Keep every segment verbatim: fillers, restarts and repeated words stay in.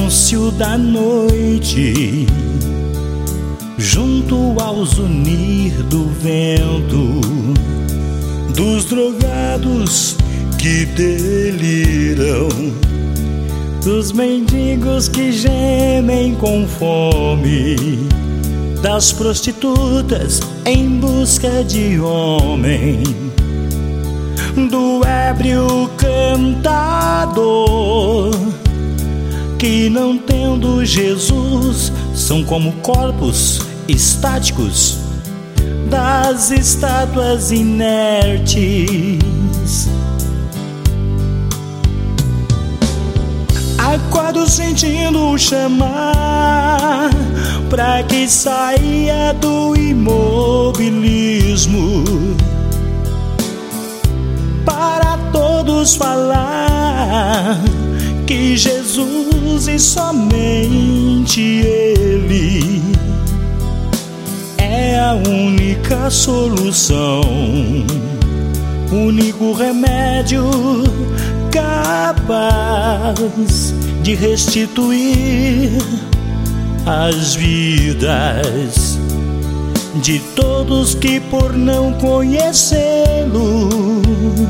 silêncio da noite, junto aos unir do vento, dos drogados que deliram, dos mendigos que gemem com fome, das prostitutas em busca de homem, do ébrio cantador, que não tendo Jesus são como corpos estáticos das estátuas inertes. Acordo sentindo o chamar pra que saia do imobilismo, para todos falar que Jesus e somente Ele é a única solução, único remédio capaz de restituir as vidas de todos que por não conhecê-lo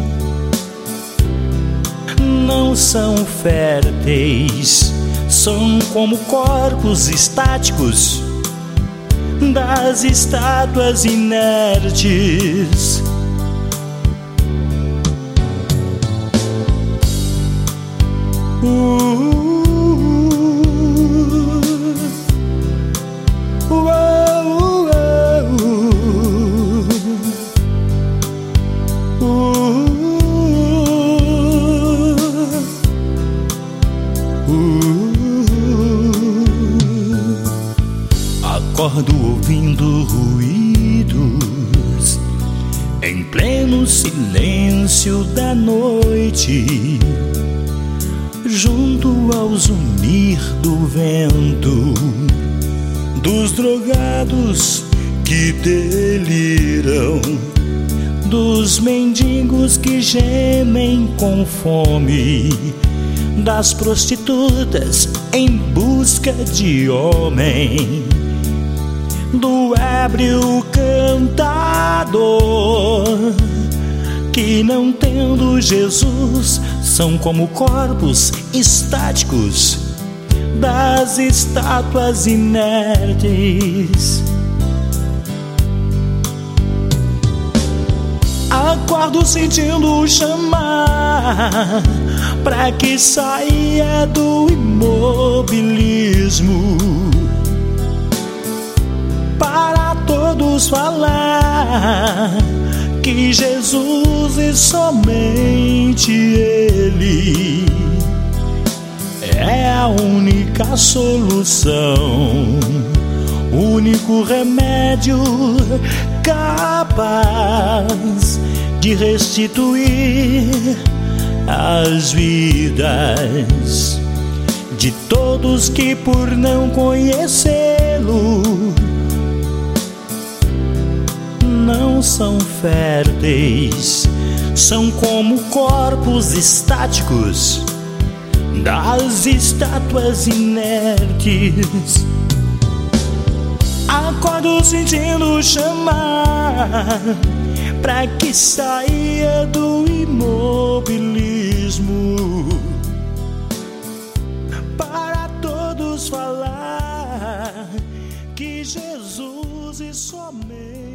não são férteis, são como corpos estáticos das estátuas inertes. Uh, uh, uh, uh, uh, Acordo ouvindo ruídos em pleno silêncio da noite, junto aos unir do vento, dos drogados que deliram, dos mendigos que gemem com fome, das prostitutas em busca de homem, do ébrio cantador, que não tendo Jesus são como corpos estáticos das estátuas inertes. Acordo sentindo o chamar pra que saia do imobilismo, para todos falar que Jesus e somente Ele é a única solução, único remédio capaz de restituir as vidas de todos que por não conhecê-lo não são férteis, são como corpos estáticos das estátuas inertes. Acordo sentindo chamar pra que saia do imobilismo, para todos falar que Jesus e somente